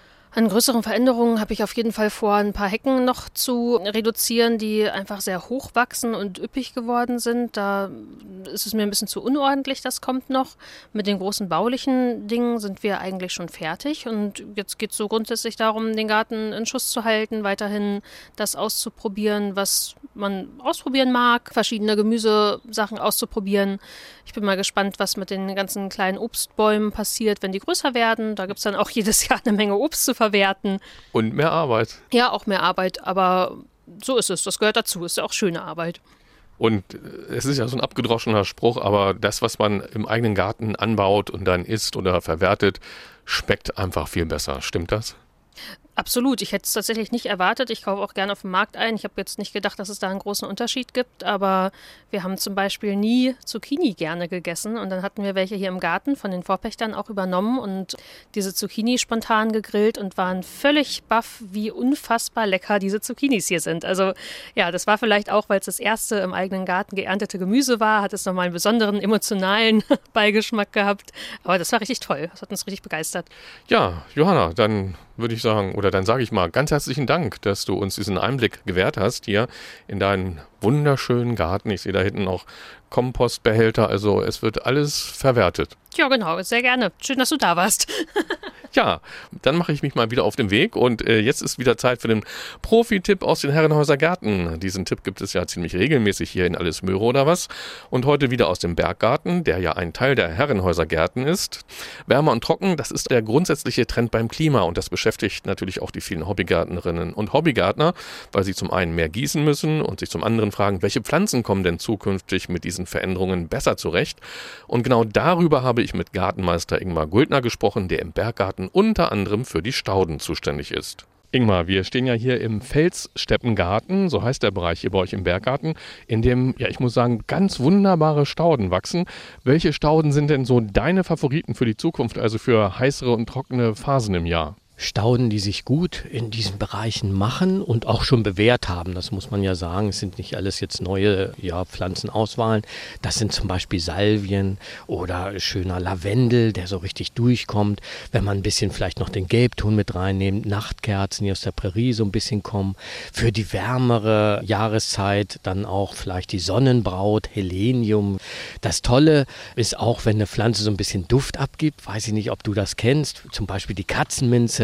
An größeren Veränderungen habe ich auf jeden Fall vor, ein paar Hecken noch zu reduzieren, die einfach sehr hoch wachsen und üppig geworden sind. Da ist es mir ein bisschen zu unordentlich, das kommt noch. Mit den großen baulichen Dingen sind wir eigentlich schon fertig. Und jetzt geht es so grundsätzlich darum, den Garten in Schuss zu halten, weiterhin das auszuprobieren, was man ausprobieren mag, verschiedene Gemüsesachen auszuprobieren. Ich bin mal gespannt, was mit den ganzen kleinen Obstbäumen passiert, wenn die größer werden. Da gibt es dann auch jedes Jahr eine Menge Obst zu verwerten. Und mehr Arbeit. Ja, auch mehr Arbeit, aber so ist es. Das gehört dazu. Ist ja auch schöne Arbeit. Und es ist ja so ein abgedroschener Spruch, aber das, was man im eigenen Garten anbaut und dann isst oder verwertet, schmeckt einfach viel besser. Stimmt das? Absolut. Ich hätte es tatsächlich nicht erwartet. Ich kaufe auch gerne auf dem Markt ein. Ich habe jetzt nicht gedacht, dass es da einen großen Unterschied gibt, aber wir haben zum Beispiel nie Zucchini gerne gegessen und dann hatten wir welche hier im Garten von den Vorpächtern auch übernommen und diese Zucchini spontan gegrillt und waren völlig baff, wie unfassbar lecker diese Zucchinis hier sind. Also ja, das war vielleicht auch, weil es das erste im eigenen Garten geerntete Gemüse war, hat es nochmal einen besonderen emotionalen Beigeschmack gehabt, aber das war richtig toll. Das hat uns richtig begeistert. Ja, Johanna, dann würde ich sagen, oder dann sage ich mal ganz herzlichen Dank, dass du uns diesen Einblick gewährt hast hier in deinen wunderschönen Garten. Ich sehe da hinten auch Kompostbehälter, also es wird alles verwertet. Ja, genau, sehr gerne. Schön, dass du da warst. Ja, dann mache ich mich mal wieder auf den Weg und äh, jetzt ist wieder Zeit für den Profi-Tipp aus den Herrenhäuser Gärten. Diesen Tipp gibt es ja ziemlich regelmäßig hier in Alles Möhre oder was. Und heute wieder aus dem Berggarten, der ja ein Teil der Herrenhäuser Gärten ist. Wärmer und trocken, das ist der grundsätzliche Trend beim Klima und das beschäftigt natürlich auch die vielen Hobbygärtnerinnen und Hobbygärtner, weil sie zum einen mehr gießen müssen und sich zum anderen fragen, welche Pflanzen kommen denn zukünftig mit diesen Veränderungen besser zurecht. Und genau darüber habe ich mit Gartenmeister Ingmar Guldner gesprochen, der im Berggarten unter anderem für die Stauden zuständig ist. Ingmar, wir stehen ja hier im Felssteppengarten, so heißt der Bereich hier bei euch im Berggarten, in dem, ja ich muss sagen, ganz wunderbare Stauden wachsen. Welche Stauden sind denn so deine Favoriten für die Zukunft, also für heißere und trockene Phasen im Jahr? Stauden, die sich gut in diesen Bereichen machen und auch schon bewährt haben. Das muss man ja sagen. Es sind nicht alles jetzt neue ja, Pflanzenauswahlen. Das sind zum Beispiel Salvien oder schöner Lavendel, der so richtig durchkommt. Wenn man ein bisschen vielleicht noch den Gelbton mit reinnimmt, Nachtkerzen, die aus der Prärie so ein bisschen kommen. Für die wärmere Jahreszeit dann auch vielleicht die Sonnenbraut, Helenium. Das Tolle ist auch, wenn eine Pflanze so ein bisschen Duft abgibt. Weiß ich nicht, ob du das kennst. Zum Beispiel die Katzenminze.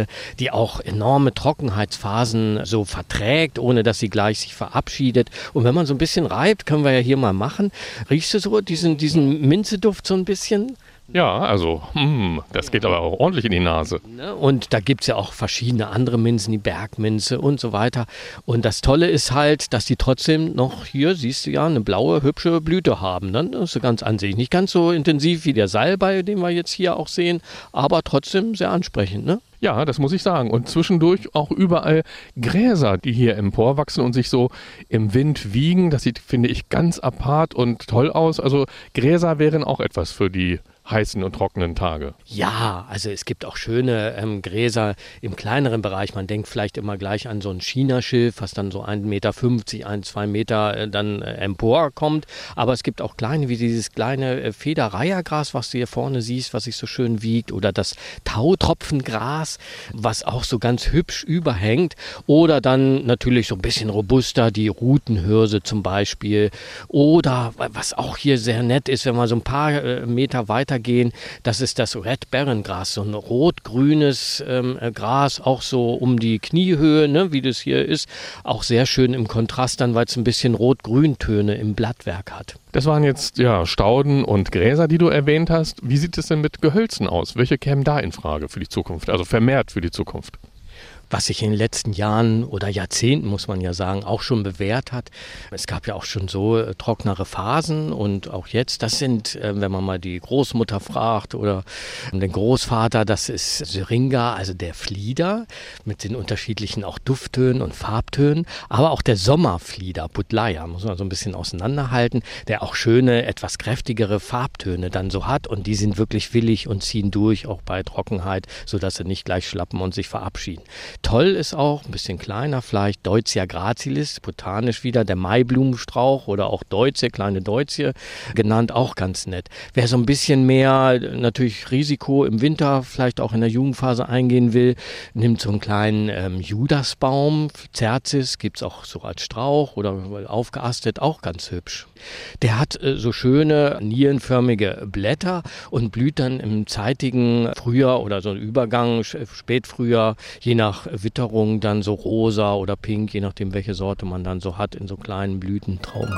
Pflanze, die auch enorme Trockenheitsphasen so verträgt, ohne dass sie gleich sich verabschiedet. Und wenn man so ein bisschen reibt, können wir ja hier mal machen, riechst du so diesen, diesen Minzeduft so ein bisschen? Ja, also, mm, das geht aber auch ordentlich in die Nase. Und da gibt es ja auch verschiedene andere Minzen, die Bergminze und so weiter. Und das Tolle ist halt, dass die trotzdem noch hier, siehst du ja, eine blaue, hübsche Blüte haben. Dann ist sie ganz ansehnlich. Nicht ganz so intensiv wie der Salbei, den wir jetzt hier auch sehen, aber trotzdem sehr ansprechend, ne? Ja, das muss ich sagen. Und zwischendurch auch überall Gräser, die hier emporwachsen und sich so im Wind wiegen. Das sieht, finde ich, ganz apart und toll aus. Also Gräser wären auch etwas für die heißen und trockenen Tage. Ja, also es gibt auch schöne ähm, Gräser im kleineren Bereich. Man denkt vielleicht immer gleich an so ein Chinaschilf, was dann so ein Meter fünfzig, ein, zwei Meter äh, dann äh, emporkommt. Aber es gibt auch kleine, wie dieses kleine äh, Federreiergras, was du hier vorne siehst, was sich so schön wiegt. Oder das Tautropfengras, was auch so ganz hübsch überhängt. Oder dann natürlich so ein bisschen robuster, die Rutenhirse zum Beispiel. Oder was auch hier sehr nett ist, wenn man so ein paar äh, Meter weiter gehen, das ist das Red Baron Gras, so ein rot-grünes ähm, Gras, auch so um die Kniehöhe, ne, wie das hier ist, auch sehr schön im Kontrast dann, weil es ein bisschen rot-grüntöne im Blattwerk hat. Das waren jetzt ja Stauden und Gräser, die du erwähnt hast. Wie sieht es denn mit Gehölzen aus? Welche kämen da in Frage für die Zukunft, also vermehrt für die Zukunft? Was sich in den letzten Jahren oder Jahrzehnten, muss man ja sagen, auch schon bewährt hat. Es gab ja auch schon so äh, trockenere Phasen und auch jetzt, das sind, äh, wenn man mal die Großmutter fragt oder den Großvater, das ist Syringa, also der Flieder mit den unterschiedlichen auch Dufttönen und Farbtönen, aber auch der Sommerflieder, Buddleia, muss man so ein bisschen auseinanderhalten, der auch schöne, etwas kräftigere Farbtöne dann so hat und die sind wirklich willig und ziehen durch, auch bei Trockenheit, sodass sie nicht gleich schlappen und sich verabschieden. Toll ist auch, ein bisschen kleiner vielleicht, Deutzia gracilis, botanisch wieder, der Maiblumenstrauch oder auch Deutzie, kleine Deutzie genannt, auch ganz nett. Wer so ein bisschen mehr natürlich Risiko im Winter, vielleicht auch in der Jugendphase eingehen will, nimmt so einen kleinen ähm, Judasbaum, Cerzis, gibt es auch so als Strauch oder aufgeastet, auch ganz hübsch. Der hat äh, so schöne nierenförmige Blätter und blüht dann im zeitigen Frühjahr oder so Übergang, Spätfrühjahr, je nach Witterung dann so rosa oder pink, je nachdem welche Sorte man dann so hat, in so kleinen Blütentrauben.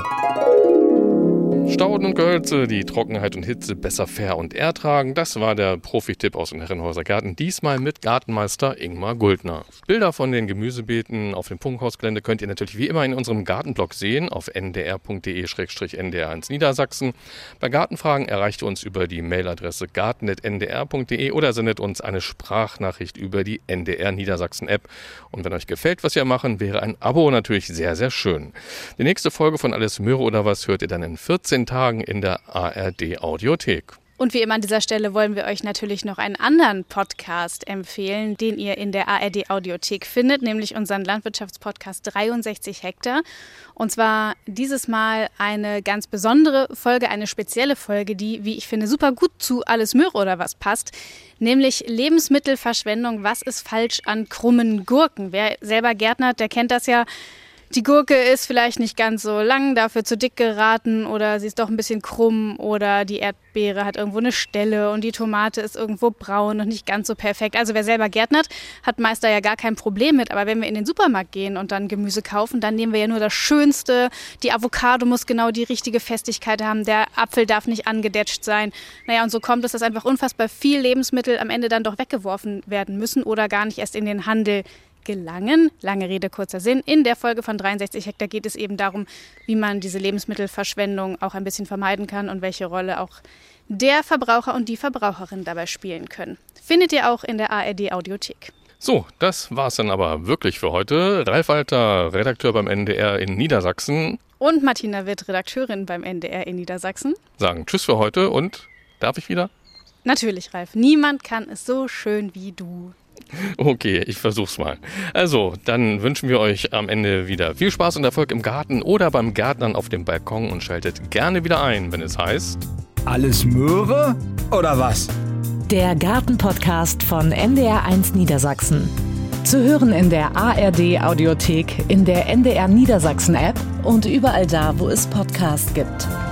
Stauden und Gehölze, die Trockenheit und Hitze besser ver- und ertragen. Das war der Profi-Tipp aus dem Herrenhäuser Garten. Diesmal mit Gartenmeister Ingmar Guldner. Bilder von den Gemüsebeeten auf dem Prunkhausgelände könnt ihr natürlich wie immer in unserem Gartenblog sehen auf n d r punkt d e slash n d r eins Niedersachsen. Bei Gartenfragen erreicht ihr uns über die Mailadresse garten punkt n d r punkt d e oder sendet uns eine Sprachnachricht über die N D R Niedersachsen App. Und wenn euch gefällt, was wir machen, wäre ein Abo natürlich sehr, sehr schön. Die nächste Folge von Alles Möhre oder was hört ihr dann in vierzehn Tagen in der A R D Audiothek. Und wie immer an dieser Stelle wollen wir euch natürlich noch einen anderen Podcast empfehlen, den ihr in der A R D Audiothek findet, nämlich unseren Landwirtschaftspodcast dreiundsechzig Hektar. Und zwar dieses Mal eine ganz besondere Folge, eine spezielle Folge, die, wie ich finde, super gut zu Alles Möhre oder was passt, nämlich Lebensmittelverschwendung. Was ist falsch an krummen Gurken? Wer selber Gärtnert, der kennt das ja. Die Gurke ist vielleicht nicht ganz so lang, dafür zu dick geraten oder sie ist doch ein bisschen krumm oder die Erdbeere hat irgendwo eine Stelle und die Tomate ist irgendwo braun und nicht ganz so perfekt. Also wer selber gärtnert, hat meist da ja gar kein Problem mit. Aber wenn wir in den Supermarkt gehen und dann Gemüse kaufen, dann nehmen wir ja nur das Schönste. Die Avocado muss genau die richtige Festigkeit haben, der Apfel darf nicht angedetscht sein. Naja, und so kommt es, dass einfach unfassbar viel Lebensmittel am Ende dann doch weggeworfen werden müssen oder gar nicht erst in den Handel gelangen. Lange Rede, kurzer Sinn. In der Folge von dreiundsechzig Hektar geht es eben darum, wie man diese Lebensmittelverschwendung auch ein bisschen vermeiden kann und welche Rolle auch der Verbraucher und die Verbraucherin dabei spielen können. Findet ihr auch in der A R D Audiothek. So, das war's dann aber wirklich für heute. Ralf Walter, Redakteur beim N D R in Niedersachsen. Und Martina Witt, Redakteurin beim N D R in Niedersachsen. Sagen Tschüss für heute und darf ich wieder? Natürlich, Ralf. Niemand kann es so schön wie du. Okay, ich versuch's mal. Also, dann wünschen wir euch am Ende wieder viel Spaß und Erfolg im Garten oder beim Gärtnern auf dem Balkon und schaltet gerne wieder ein, wenn es heißt... Alles Möhre oder was? Der Gartenpodcast von N D R eins Niedersachsen. Zu hören in der A R D Audiothek, in der N D R Niedersachsen App und überall da, wo es Podcasts gibt.